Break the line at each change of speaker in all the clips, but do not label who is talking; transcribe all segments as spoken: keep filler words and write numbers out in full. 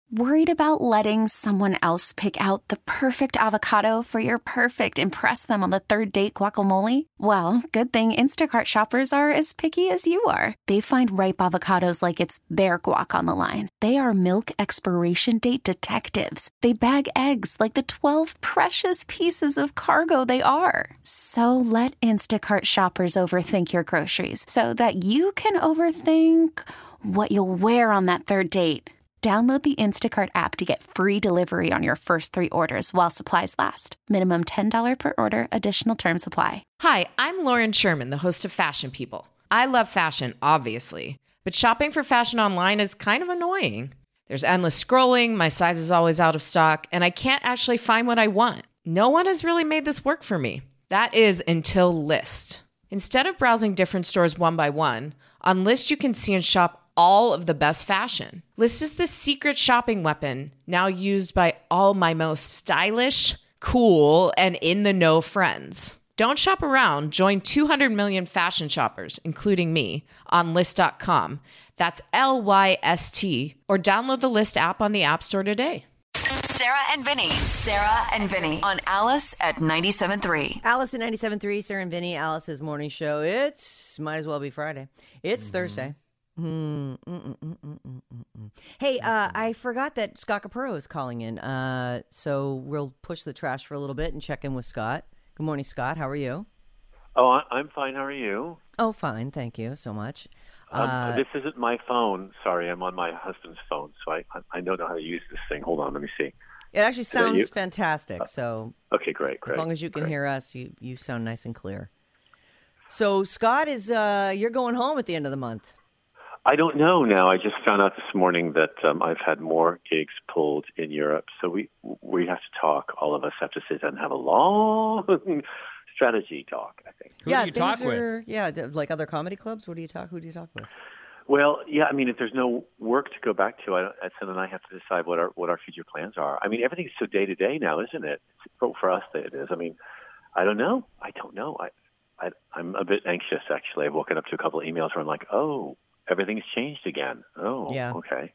Worried about letting someone else pick out the perfect avocado for your perfect impress them on the third date guacamole? Well, good thing Instacart shoppers are as picky as you are. They find ripe avocados like it's their guac on the line. They are milk expiration date detectives. They bag eggs like the twelve precious pieces of cargo they are. So let Instacart shoppers overthink your groceries so that you can overthink what you'll wear on that third date. Download the Instacart app to get free delivery on your first three orders while supplies last. Minimum ten dollars per order. Additional terms apply.
Hi, I'm Lauren Sherman, the host of Fashion People. I love fashion, obviously, but shopping for fashion online is kind of annoying. There's endless scrolling, my size is always out of stock, and I can't actually find what I want. No one has really made this work for me. That is until Lyst. Instead of browsing different stores one by one, on Lyst you can see and shop all of the best fashion. Lyst is the secret shopping weapon now used by all my most stylish, cool, and in-the-know friends. Don't shop around. Join two hundred million fashion shoppers, including me, on Lyst dot com. That's L Y S T. Or download the Lyst app on the App Store today.
Sarah and Vinny. Sarah and Vinny on Alice at ninety-seven point three.
Alice at ninety-seven point three. Sarah and Vinny, Alice's morning show. It's might as well be Friday. It's mm-hmm. Thursday. Mm, mm, mm, mm, mm, mm, mm. Hey, uh, I forgot that Scott Capurro is calling in, uh, so we'll push the trash for a little bit and check in with Scott. Good morning, Scott. How are you?
Oh, I'm fine. How are you?
Oh, fine. Thank you so much.
Um,
uh,
this isn't my phone. Sorry, I'm on my husband's phone, so I I don't know how to use this thing. Hold on, let me see.
It actually sounds
you...
fantastic. So
okay, great, great.
As long as you can
great.
hear us, you, you sound nice and clear. So, Scott, is uh, you're going home at the end of the month.
I don't know now. I just found out this morning that um, I've had more gigs pulled in Europe. So we we have to talk. All of us have to sit and have a long strategy talk, I think.
Who
yeah,
do you talk
are,
with?
Yeah, like other comedy clubs? What do you talk? Who do you talk with?
Well, yeah, I mean, if there's no work to go back to, I, Edson and I have to decide what our what our future plans are. I mean, everything's so day to day now, isn't it? For, for us, it is. I mean, I don't know. I don't know. I, I I'm a bit anxious, actually. I've woken up to a couple of emails where I'm like, oh, everything's changed again. Oh,
yeah.
Okay.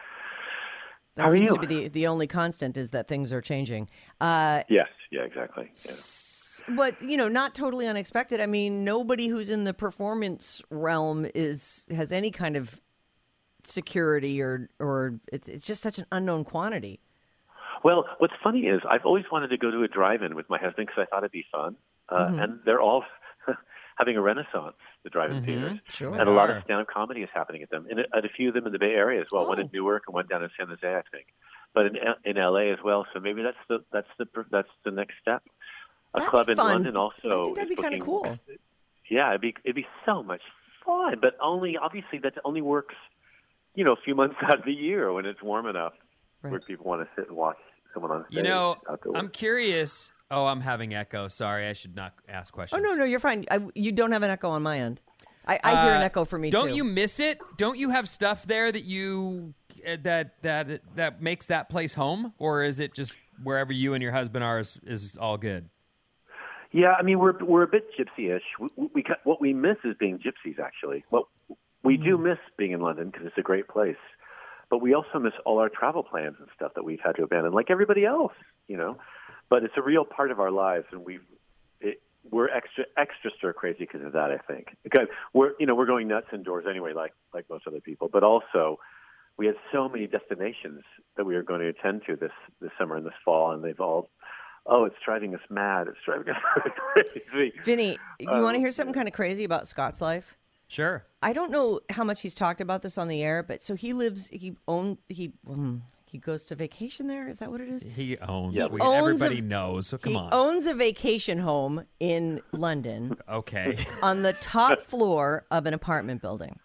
That
How are
seems
you?
To be the, the only constant is that things are changing. Uh,
yes. Yeah. Exactly. Yeah.
But, you know, not totally unexpected. I mean, nobody who's in the performance realm is has any kind of security or or it's, it's just such an unknown quantity.
Well, what's funny is I've always wanted to go to a drive-in with my husband because I thought it'd be fun, uh,
Mm-hmm.
and they're all having a renaissance. The drive-in
Mm-hmm.
theaters,
Sure.
and a lot
are.
of stand-up comedy is happening at them, and at a few of them in the Bay Area as well.
Oh.
One in Newark and one down in San Jose, I think, but in in L A as well. So maybe that's the that's the that's the next step. A
That'd
club
be
in
fun.
London also.
I think that'd
is
be kind of
booking-
cool.
Yeah, it'd be it'd be so much fun, but only obviously that only works, you know, a few months out of the year when it's warm enough
Right.
where people want to sit and watch someone on stage.
You know,
outdoors.
I'm curious. Oh, I'm having echo. Sorry, I should not ask questions.
Oh, no, no, you're fine. I, you don't have an echo on my end. I, I hear an
Uh,
echo for me,
Don't
too.
you miss it? Don't you have stuff there that you uh, that that that makes that place home, or is it just wherever you and your husband are is, is all good?
Yeah, I mean, we're we're a bit gypsy-ish. We, we, we what we miss is being gypsies. Actually, well, we do miss being in London because it's a great place, but we also miss all our travel plans and stuff that we've had to abandon, like everybody else, you know. But it's a real part of our lives, and we've it, we're extra extra stir crazy because of that. I think because we're you know we're going nuts indoors anyway, like like most other people. But also, we had so many destinations that we were going to attend to this this summer and this fall, and they've all. Oh, it's driving us mad. It's driving us crazy.
Vinny, you
Um,
want to hear something kind of crazy about Scott's life?
Sure.
I don't know how much he's talked about this on the air, but so he lives, he own, he um, he goes to vacation there. Is that what it is?
He owns.
Yeah.
We,
Owns
everybody
a-
knows. So come
he
on.
owns a vacation home in London
Okay.
on the top floor of an apartment building.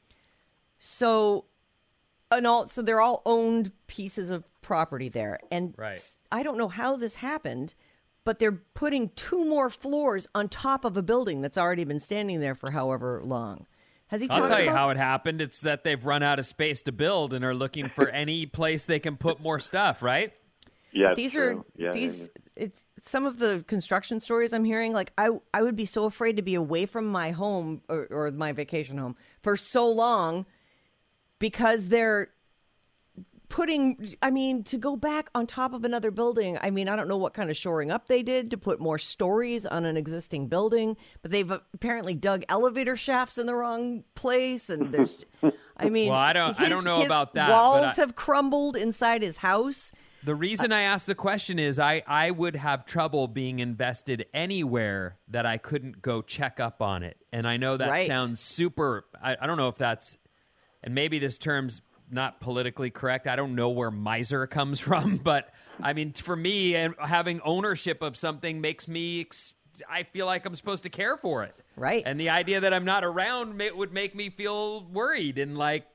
So, and all, so they're all owned pieces of property there. And
Right.
s- I don't know how this happened, but they're putting two more floors on top of a building that's already been standing there for however long. Has he
I'll
talked
tell you
about-
how it happened. It's that they've run out of space to build and are looking for any place they can put more stuff, right?
Yeah, it's
These
true.
are
yeah,
these.
yeah,
It's some of the construction stories I'm hearing. Like I, I would be so afraid to be away from my home or, or my vacation home for so long because they're putting, I mean, to go back on top of another building, I mean, I don't know what kind of shoring up they did to put more stories on an existing building, but they've apparently dug elevator shafts in the wrong place. And there's, I mean,
Well, I don't- I
his-
don't know
his
about that, but
Walls
I-
have crumbled inside his house.
The reason I asked the question is I, I would have trouble being invested anywhere that I couldn't go check up on it. And I know that
Right.
sounds super, I, I don't know if that's, and maybe this term's not politically correct. I don't know where miser comes from, but I mean, for me, and having ownership of something makes me, ex- I feel like I'm supposed to care for it.
Right.
And the idea that I'm not around may, would make me feel worried and like,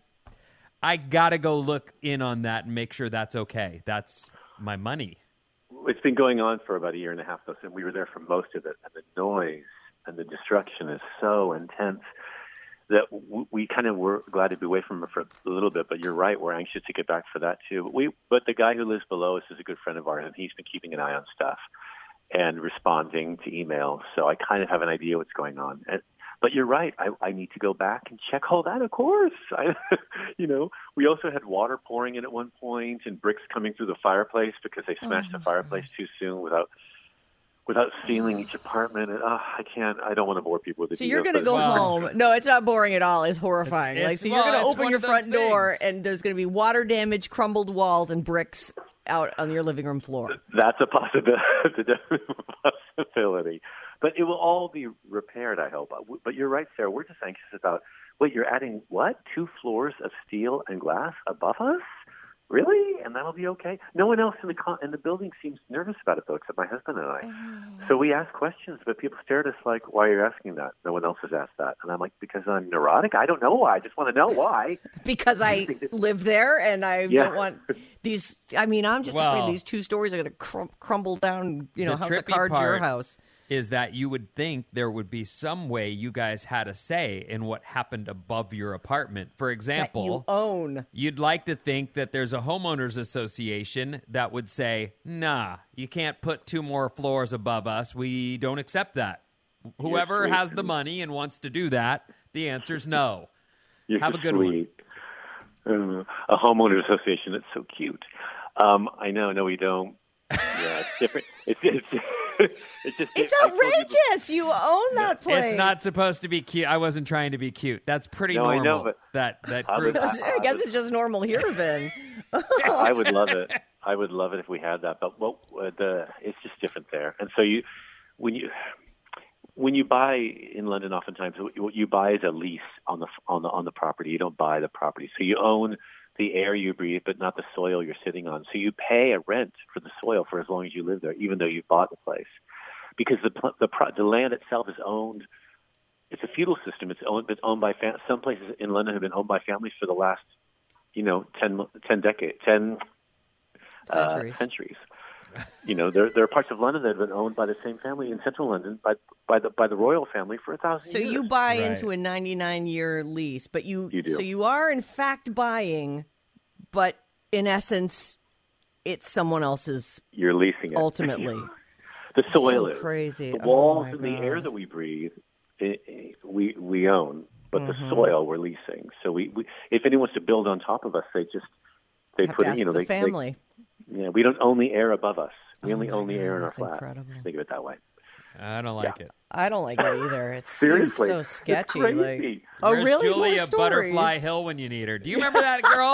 I got to go look in on that and make sure that's okay. That's my money.
It's been going on for about a year and a half, though, and we were there for most of it. And the noise and the destruction is so intense that w- we kind of were glad to be away from it for a little bit. But you're right, we're anxious to get back for that too. But we, but the guy who lives below us is a good friend of ours, and he's been keeping an eye on stuff and responding to emails. So I kind of have an idea what's going on. And, But you're right. I, I need to go back and check all that, of course. I, you know, we also had water pouring in at one point and bricks coming through the fireplace because they smashed
Oh,
the fireplace too soon without without sealing each apartment. And oh, I can't. I don't want to bore people with the
So you're
details,
going to
but
go
it's-
home. No, it's not boring at all. It's horrifying.
It's-
like,
it's-
so you're
well,
going to
it's
open
one
your
of those
front door,
things.
and there's going to be water damage, crumbled walls, and bricks out on your living room floor.
That's a possibility. It's a definite possibility. But it will all be repaired, I hope. But you're right, Sarah. We're just anxious about, wait, you're adding what? Two floors of steel and glass above us? Really? And that'll be okay? No one else in the con- in the building seems nervous about it, though, except my husband and I.
Oh.
So we ask questions, but people stare at us like, why are you asking that? No one else has asked that. And I'm like, because I'm neurotic? I don't know why. I just want to know why.
Because I live there, and I
Yeah.
don't want these. I mean, I'm just
Well,
afraid these two stories are going to crum- crumble down, you know,
the
house of
trippy
cards, your
part
house.
is that you would think there would be some way you guys had a say in what happened above your apartment. For
That
example,
you own.
you'd like to think that there's a homeowners association that would say, nah, you can't put two more floors above us. We don't accept that. Whoever
sweet.
has the money and wants to do that, the answer's no.
You're
Have
so
a good one.
sweet. Uh, a homeowners association. That's so cute. Um, I know. No, we don't. Yeah, it's different. It's it's it's just.
It's
I told you
outrageous. You own that place.
It's not supposed to be cute. I wasn't trying to be cute. That's pretty
No, I
normal.
know, but-
that that
I
group.
was-
I guess it's just normal here, Ben.
I would love it. I would love it if we had that. But what uh, the it's just different there. And so you when you when you buy in London, oftentimes what you buy is a lease on the on the on the property. You don't buy the property. So you own the air you breathe, but not the soil you're sitting on. So you pay a rent for the soil for as long as you live there, even though you bought the place, because the pl- the pro- the land itself is owned. It's a feudal system. It's owned. It's owned by fam- some places in London have been owned by families for the last, you know, ten, ten decades, ten
Centuries.
Uh, centuries. You know, there there are parts of London that have been owned by the same family in central London by by the by the royal family for a thousand
So
years.
you buy
Right.
into a ninety-nine year lease, but you,
You do.
so you are in fact buying, but in essence, it's someone else's
You're leasing it
ultimately.
The soil
So
is
crazy.
The
Oh,
walls
my
and the
God.
air that we breathe, i i we we own, but
Mm-hmm.
the soil we're leasing. So we, we if anyone wants to build on top of us, they just they
Have
put
to
it.
ask
You know,
the
they, they
family.
yeah. We don't own the air above us. We
Oh
only
my
own the
God,
air in our
that's
flat.
incredible.
Think of it that way.
I don't like it.
I don't like it either. It seems
Seriously,
so
It's
sketchy.
crazy.
Like, oh,
Where's
really?
Julia
More stories?
Butterfly Hill when you need her? Do you remember that girl?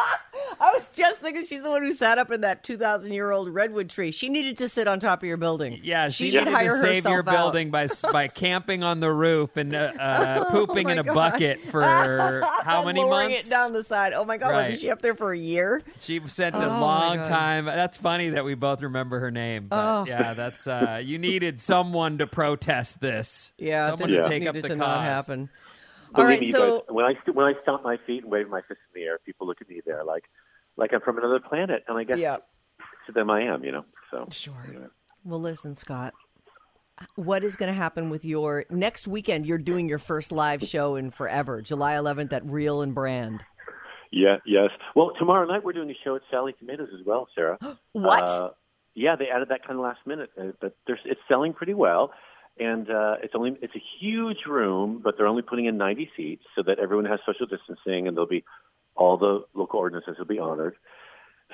I was just thinking she's the one who sat up in that two thousand year old redwood tree. She needed to sit on top of your building.
Yeah, she,
should
needed
hire
to save your
herself out.
building by by camping on the roof and uh, uh, pooping
Oh my
in a
God.
bucket for how many
Lowering
months?
it down the side. Oh my God,
Right.
wasn't she up there for a year?
She spent
Oh,
a
my
long
God.
time. That's funny that we both remember her name. But
Oh.
yeah, that's uh, you needed someone to protest this.
Yeah,
someone
this
to take up
needed
the
to
cause.
not happen. All
Believe
right,
me,
so
but when I st- when I stomp my feet and wave my fist in the air, people look at me there like like I'm from another planet, and I guess
yeah,
to them I am. You know, so
sure.
anyway.
Well, listen, Scott. What is going to happen with your next weekend? You're doing your first live show in forever, July eleventh at Real and Brand.
Yeah, yes. Well, tomorrow night we're doing a show at Sally Tomatoes as well, Sarah.
What?
Uh, yeah, they added that kind of last minute, uh, but there's, it's selling pretty well, and uh, it's only it's a huge room, but they're only putting in ninety seats so that everyone has social distancing, and there'll be all the local ordinances will be honored.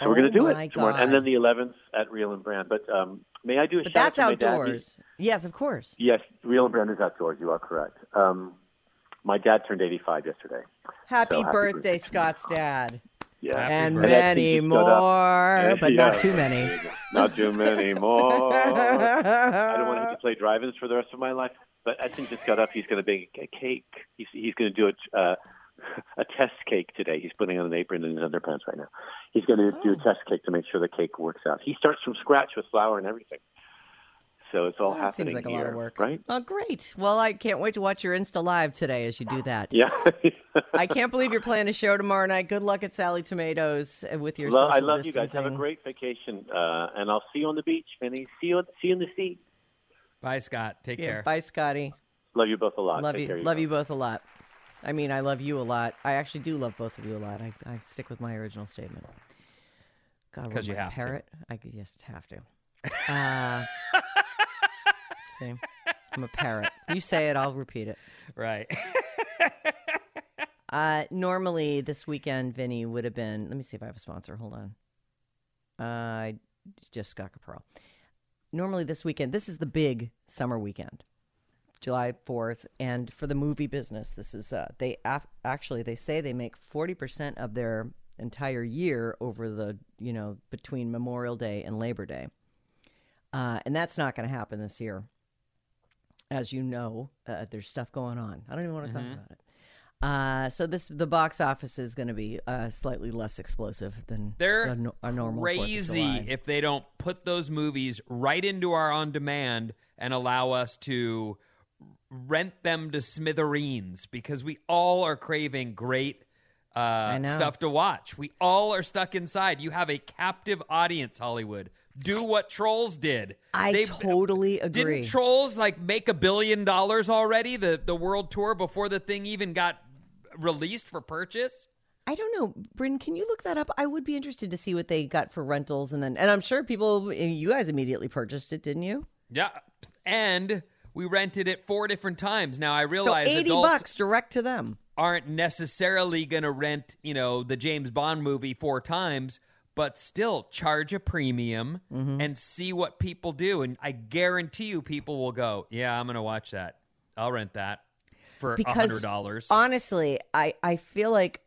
So we're going to do
my
it tomorrow.
God.
And then the eleventh at Real and Brand. But um, may I do a
But
shout
that's
out to my dad?
outdoors. Yes, of course.
Yes, Real and Brand is outdoors. You are correct. Um, my dad turned eighty-five yesterday.
Happy,
So happy
birthday,
birthday.
Scott's dad.
Yeah.
And
birthday.
many
And I think he stood up.
more, but
Yeah.
not too many.
Not too many more. I don't want to have to play drive-ins for the rest of my life. But Edson just got up. He's going to bake a cake. He's, he's going to do a, uh, a test cake today. He's putting on an apron in his underpants right now. He's going to do a test cake to make sure the cake works out. He starts from scratch with flour and everything. So it's all
Well, that
happening
seems like a
here,
lot of work.
right?
Oh, great. Well, I can't wait to watch your Insta Live today as you do that.
Yeah.
I can't believe you're playing a show tomorrow night. Good luck at Sally Tomatoes with your
Lo-
social
I love you guys. Have a
distancing.
great vacation, uh, and I'll see you on the beach, Vinny. See you. See you in the sea.
Bye, Scott. Take
Yeah,
care.
bye, Scotty.
Love you both a lot.
Love
Take
you.
care of
Love you
yourself.
both a lot. I mean, I love you a lot. I actually do love both of you a lot. I, I stick with my original statement. God, what
'Cause
am
you
I, a
have to.
parrot? I could just have to. Uh, see, I'm a parrot. You say it, I'll repeat it.
Right.
Uh, normally this weekend, Vinny would have been. Let me see if I have a sponsor. Hold on. Uh, it's just Scott Capurro. Normally this weekend, this is the big summer weekend, July fourth, and for the movie business, this is uh, they af- actually they say they make forty percent of their entire year over the you know between Memorial Day and Labor Day, uh, and that's not going to happen this year. As you know, uh, there's stuff going on. I don't even want to
Mm-hmm.
talk about it. Uh, so this the box office is going to be uh, slightly less explosive than
They're
a, no- a normal Fourth of
crazy
July.
if they don't put those movies right into our on demand and allow us to rent them to smithereens, because we all are craving great uh,
know.
stuff to watch. We all are stuck inside. You have a captive audience, Hollywood. Do what Trolls did.
I
They-
totally agree.
Didn't Trolls like make a billion dollars already? The the world tour before the thing even got released for purchase.
I don't know, Bryn. Can you look that up? I would be interested to see what they got for rentals, and then and I'm sure people, you guys immediately purchased it, didn't you?
Yeah, and we rented it four different times. Now I
So
realize
eighty
adults
bucks direct to them.
aren't necessarily going to rent, you know, the James Bond movie four times, but still charge a premium
Mm-hmm.
and see what people do. And I guarantee you, people will go, "Yeah, I'm going to watch that. I'll rent that for a
Because
hundred dollars."
honestly, I I feel like.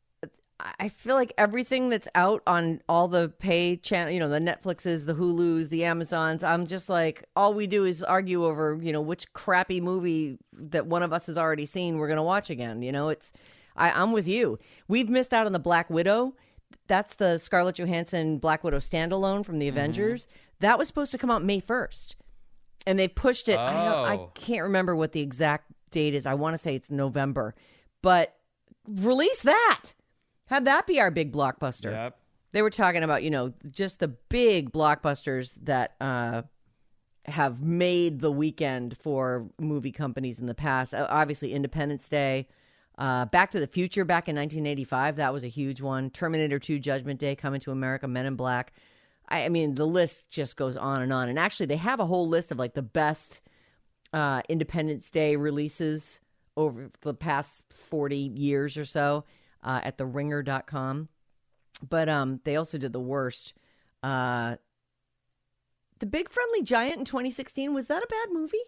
I feel like everything that's out on all the pay channel, you know, the Netflixes, the Hulus, the Amazons, I'm just like, all we do is argue over, you know, which crappy movie that one of us has already seen we're going to watch again. You know, it's, I, I'm with you. We've missed out on the Black Widow. That's the Scarlett Johansson Black Widow standalone from the Avengers. That was supposed to come out May first. And they pushed it. I, don't, I
Oh.
can't remember what the exact date is. I want to say it's November. But release that. Have that be our big blockbuster.
Yep.
They were talking about, you know, just the big blockbusters that uh, have made the weekend for movie companies in the past. Uh, obviously, Independence Day. Uh, Back to the Future back in nineteen eighty-five. That was a huge one. Terminator two, Judgment Day, Coming to America, Men in Black. I, I mean, the list just goes on and on. And actually, they have a whole list of like the best uh, Independence Day releases over the past forty years or so. Uh, at the ringer dot com. But um, they also did the worst. Uh, the Big Friendly Giant in twenty sixteen, was that a bad movie?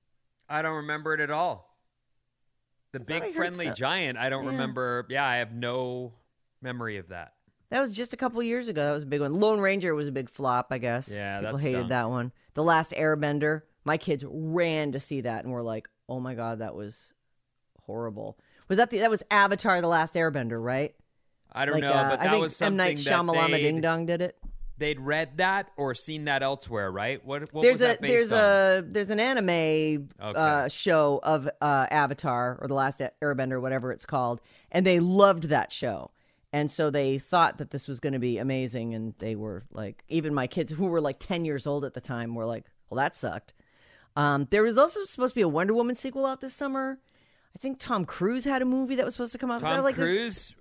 I don't remember it at all. The
thought I
Big
heard
Friendly
so.
Giant, I don't
Yeah.
remember. Yeah, I have no memory of that.
That was just a couple years ago. That was a big one. Lone Ranger was a big flop, I guess.
Yeah,
People
that
hated
stunk.
that one. The Last Airbender. My kids ran to see that and were like, oh my God, that was horrible. Was that the, that was Avatar, The Last Airbender, right?
I don't
Like,
know,
uh,
but
I
that
think
was
M.
something
Night
that
Shyamalama Ding
they'd,
Dong did it.
they'd read that or seen that elsewhere, right? What, what
there's
was
a
that based
there's
on?
a there's an anime uh,
Okay.
show of uh, Avatar or The Last Airbender, whatever it's called, and they loved that show, and so they thought that this was going to be amazing, and they were like, even my kids who were like ten years old at the time were like, well, that sucked. Um, there was also supposed to be a Wonder Woman sequel out this summer. I think Tom Cruise had a movie that was supposed to come out. So I
Tom
like this-
Cruise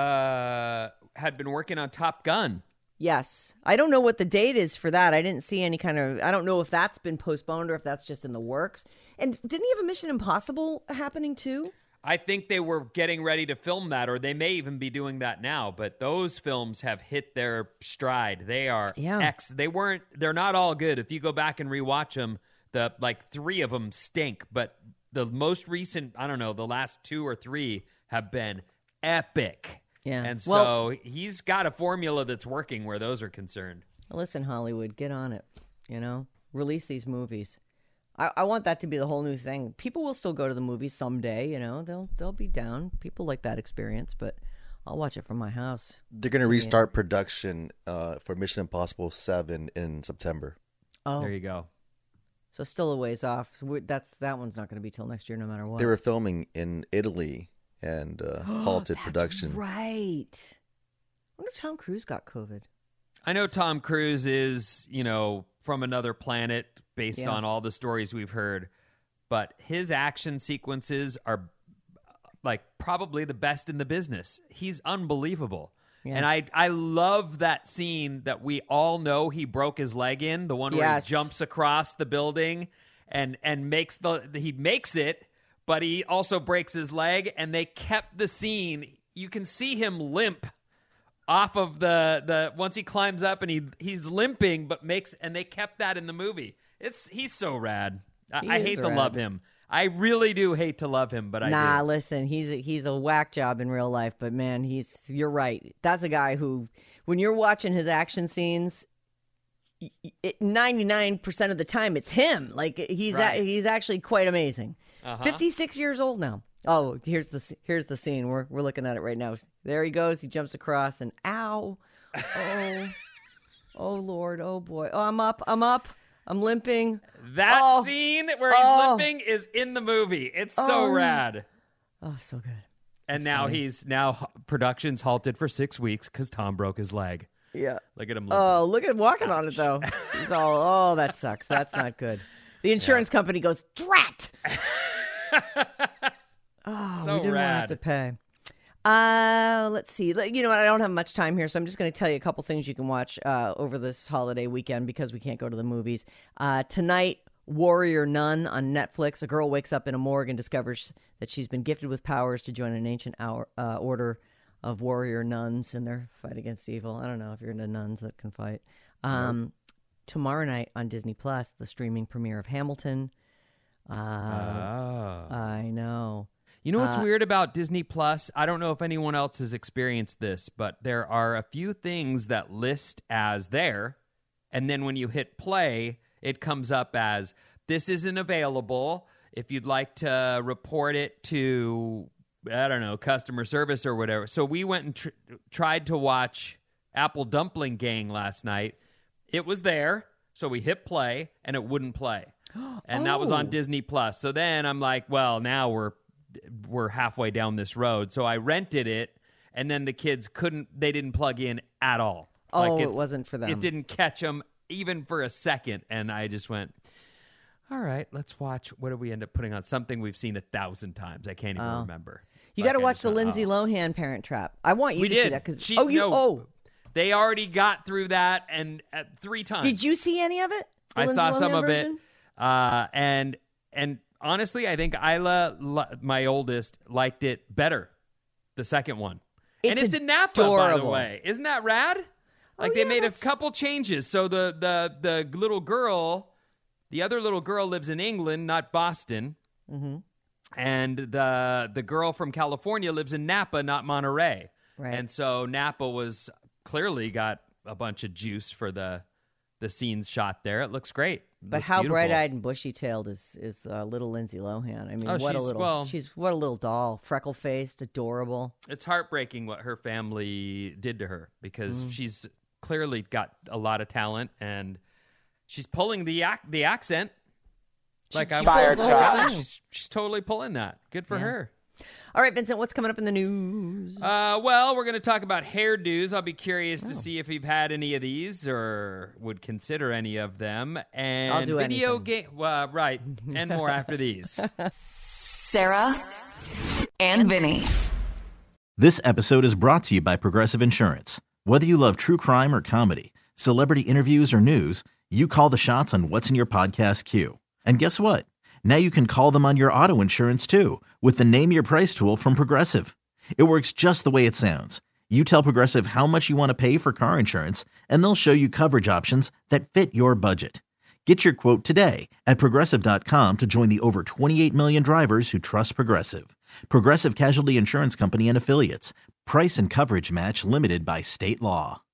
uh, had been working on Top Gun.
Yes. I don't know what the date is for that. I didn't see any kind of, I don't know if that's been postponed or if that's just in the works. And didn't he have a Mission Impossible happening too?
I think they were getting ready to film that, or they may even be doing that now. But those films have hit their stride. They are
Yeah.
X. They weren't. They're not all good. If you go back and rewatch them, the like three of them stink. But the most recent, I don't know, the last two or three have been epic.
Yeah.
And
Well-
so he's got a formula that's working where those are concerned.
Listen, Hollywood, get on it. You know, release these movies. I, I want that to be the whole new thing. People will still go to the movies someday. You know, they'll they'll be down. People like that experience, but I'll watch it from my house.
They're going to restart production uh, for Mission Impossible seven in September.
Oh,
There you go.
so still a ways off. We- That's that one's not going to be till next year, no matter what.
They were filming in Italy and uh, halted
That's
production.
Right. I wonder if Tom Cruise got COVID.
I know Tom Cruise is, you know, from another planet based
Yeah.
on all the stories we've heard, but his action sequences are like probably the best in the business. He's unbelievable.
Yeah.
And I I love that scene that we all know he broke his leg in, the one where
Yes.
he jumps across the building and and makes the he makes it, but he also breaks his leg, and they kept the scene. You can see him limp off of the the once he climbs up, and he he's limping, but makes and they kept that in the movie. It's he's so rad. I,
He
I
is
hate to
rad.
love him. I really do hate to love him, but I
Nah,
do.
listen, he's a, he's a whack job in real life, but man, he's you're right. That's a guy who, when you're watching his action scenes, ninety-nine percent of the time it's him. Like he's
Right.
a, he's actually quite amazing.
Uh-huh.
fifty-six years old now. Oh, here's the here's the scene. We're we're looking at it right now. There he goes. He jumps across and ow. Oh. Oh Lord. Oh boy. Oh, I'm up. I'm up. I'm limping.
That
Oh.
scene where he's
Oh.
limping is in the movie. It's so
Oh.
rad.
Oh, so good.
And now he's now h- production's halted for six weeks because Tom broke his leg.
Yeah.
Look at him limping.
Oh, look at him walking on it though. He's all, oh, that sucks. That's not good. The insurance company goes, drat. Oh,
So
we didn't want to have
rad.
to pay. Uh, let's see. Like, You know what? I don't have much time here, so I'm just going to tell you a couple things you can watch uh, over this holiday weekend because we can't go to the movies. Uh, tonight, Warrior Nun on Netflix. A girl wakes up in a morgue and discovers that she's been gifted with powers to join an ancient hour, uh, order of warrior nuns in their fight against evil. I don't know if you're into nuns that can fight. Um, Tomorrow night on Disney Plus, the streaming premiere of Hamilton. Uh,
Oh.
I know.
You know what's
Uh,
weird about Disney Plus? I don't know if anyone else has experienced this, but there are a few things that list as there, and then when you hit play, it comes up as this isn't available. If you'd like to report it to, I don't know, customer service or whatever. So we went and tr- tried to watch Apple Dumpling Gang last night. It was there, so we hit play, and it wouldn't play. And that was on
Oh.
Disney Plus. So then I'm like, well, now we're we're halfway down this road. So I rented it, and then the kids couldn't, they didn't plug in at all.
Oh, it
it's-
wasn't for them.
It didn't catch them even for a second. And I just went, all right, let's watch. What did we end up putting on? Something we've seen a thousand times. I can't even
Oh.
remember.
You
Like,
got to
I
watch
just
the
went,
Lindsay
oh.
Lohan Parent Trap. I want you
We
to
did.
see that because
She-
oh, you
no,
oh,
They already got through that and uh, three times.
did you see any of it? The
I
Lindsay
saw some
Lohan
of
version?
it, uh, and and honestly, I think Isla, li- my oldest, liked it better, the second one. and
It's
it's in Napa, by the
adorable.
way. Isn't that rad? Like
Oh,
they
yeah,
made a
that's-
couple changes. So the the the little girl, the other little girl lives in England, not Boston,
Mm-hmm.
and the the girl from California lives in Napa, not Monterey.
Right.
And so Napa was clearly got a bunch of juice for the the scenes shot there. It looks great.
But
Looks
how
beautiful.
bright-eyed and bushy-tailed is is uh, little Lindsay Lohan? I mean,
Oh,
what a
she's-
little
well-
she's what a little doll, freckle-faced, adorable.
It's heartbreaking what her family did to her because
Mm.
she's clearly got a lot of talent and she's pulling the ac- the accent. Like
she
I
pulls the whole thing.
she's, she's totally pulling that. Good for
Yeah.
her.
All right, Vincent, what's coming up in the news?
Uh, well, we're going to talk about hairdos. I'll be curious
Oh.
to see if you've had any of these or would consider any of them. And
I'll do
video
anything.
game. Well, right, and more after these.
Sarah and Vinny.
This episode is brought to you by Progressive Insurance. Whether you love true crime or comedy, celebrity interviews or news, you call the shots on what's in your podcast queue. And guess what? Now you can call them on your auto insurance too with the Name Your Price tool from Progressive. It works just the way it sounds. You tell Progressive how much you want to pay for car insurance, and they'll show you coverage options that fit your budget. Get your quote today at Progressive dot com to join the over twenty-eight million drivers who trust Progressive. Progressive Casualty Insurance Company and Affiliates. Price and coverage match limited by state law.